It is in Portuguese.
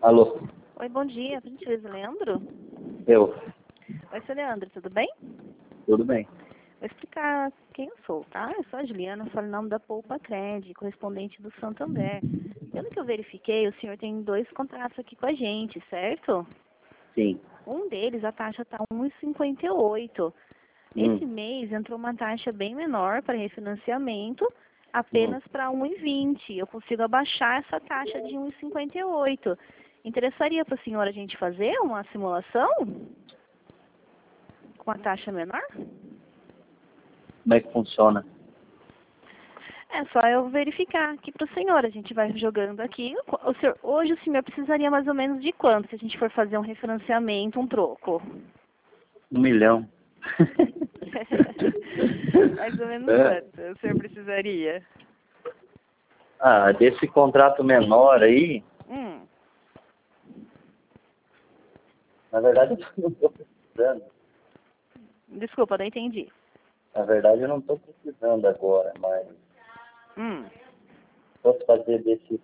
Alô? Oi, bom dia. Por gentileza, Leandro? Eu. Oi, seu Leandro, tudo bem? Tudo bem. Vou explicar quem eu sou, tá? Eu sou a Juliana, falo em nome da Poupa Cred, correspondente do Santander. Pelo que eu verifiquei, o senhor tem 2 contratos aqui com a gente, certo? Sim. Um deles, a taxa está 1,58. Esse mês entrou uma taxa bem menor para refinanciamento, apenas para 1,20. Eu consigo abaixar essa taxa de 1,58. Interessaria para o senhor a gente fazer uma simulação com a taxa menor? Como é que funciona? É só eu verificar aqui para o senhor. A gente vai jogando aqui. Hoje o senhor precisaria mais ou menos de quanto, se a gente for fazer um refinanciamento, um troco? 1 milhão. Mais ou menos quanto o senhor precisaria? Desse contrato menor aí, na verdade eu não estou precisando. Desculpa, não entendi. Na verdade eu não estou precisando agora, mas Hum. posso fazer desse